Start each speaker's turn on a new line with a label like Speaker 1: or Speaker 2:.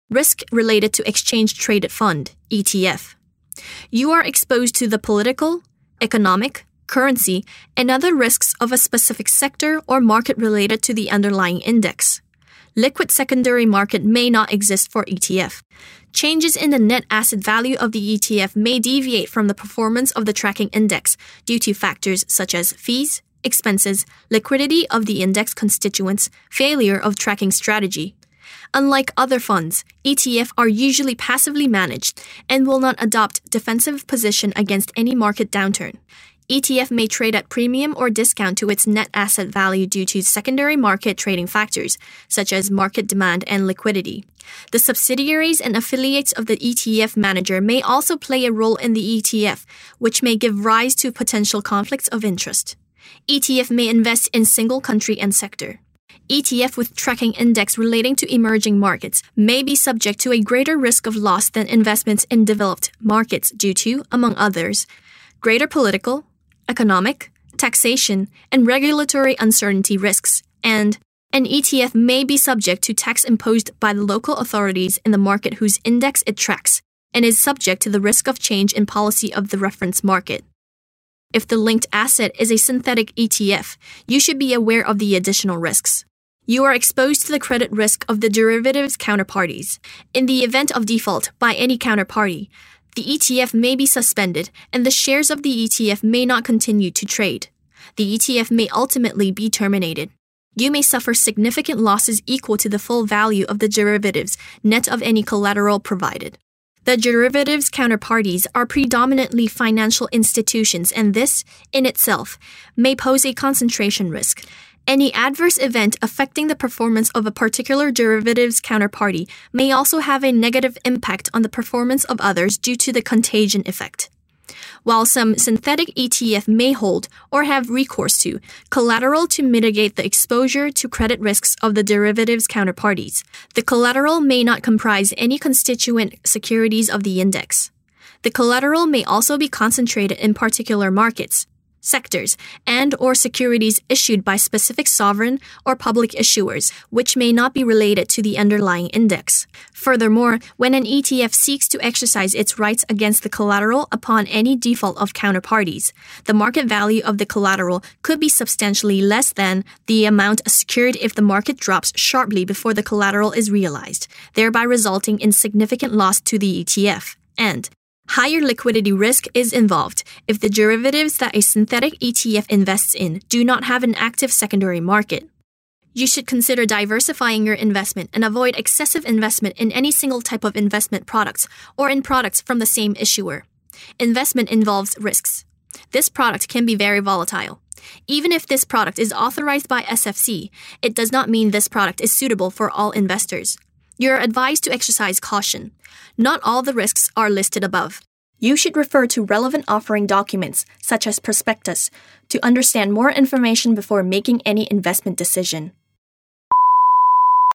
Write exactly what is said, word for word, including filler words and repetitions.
Speaker 1: Risk related to exchange-traded fund, E T F. You are exposed to the political, economic, currency, and other risks of a specific sector or market related to the underlying index. Liquid secondary market may not exist for E T F. Changes in the net asset value of the E T F may deviate from the performance of the tracking index due to factors such as fees, expenses, liquidity of the index constituents, failure of tracking strategy. Unlike other funds, E T F are usually passively managed and will not adopt defensive position against any market downturn. E T F may trade at premium or discount to its net asset value due to secondary market trading factors, such as market demand and liquidity. The subsidiaries and affiliates of the E T F manager may also play a role in the E T F, which may give rise to potential conflicts of interest. E T F may invest in single country and sector. E T F with tracking index relating to emerging markets may be subject to a greater risk of loss than investments in developed markets due to, among others, greater political, economic, taxation, and regulatory uncertainty risks, and an E T F may be subject to tax imposed by the local authorities in the market whose index it tracks, and is subject to the risk of change in policy of the reference market. If the linked asset is a synthetic E T F, you should be aware of the additional risks. You are exposed to the credit risk of the derivatives counterparties. In the event of default by any counterparty, the E T F may be suspended and the shares of the E T F may not continue to trade. The E T F may ultimately be terminated. You may suffer significant losses equal to the full value of the derivatives, net of any collateral provided. The derivatives counterparties are predominantly financial institutions, and this, in itself, may pose a concentration risk. Any adverse event affecting the performance of a particular derivatives counterparty may also have a negative impact on the performance of others due to the contagion effect. While some synthetic E T F may hold or have recourse to collateral to mitigate the exposure to credit risks of the derivatives counterparties, the collateral may not comprise any constituent securities of the index. The collateral may also be concentrated in particular markets, sectors, and or securities issued by specific sovereign or public issuers, which may not be related to the underlying index. Furthermore, when an E T F seeks to exercise its rights against the collateral upon any default of counterparties, the market value of the collateral could be substantially less than the amount secured if the market drops sharply before the collateral is realized, thereby resulting in significant loss to the E T F. And higher liquidity risk is involved if the derivatives that a synthetic E T F invests in do not have an active secondary market. You should consider diversifying your investment and avoid excessive investment in any single type of investment products or in products from the same issuer. Investment involves risks. This product can be very volatile. Even if this product is authorized by S F C, it does not mean this product is suitable for all investors. You are advised to exercise caution. Not all the risks are listed above. You should refer to relevant offering documents, such as prospectus, to understand more information before making any investment decision.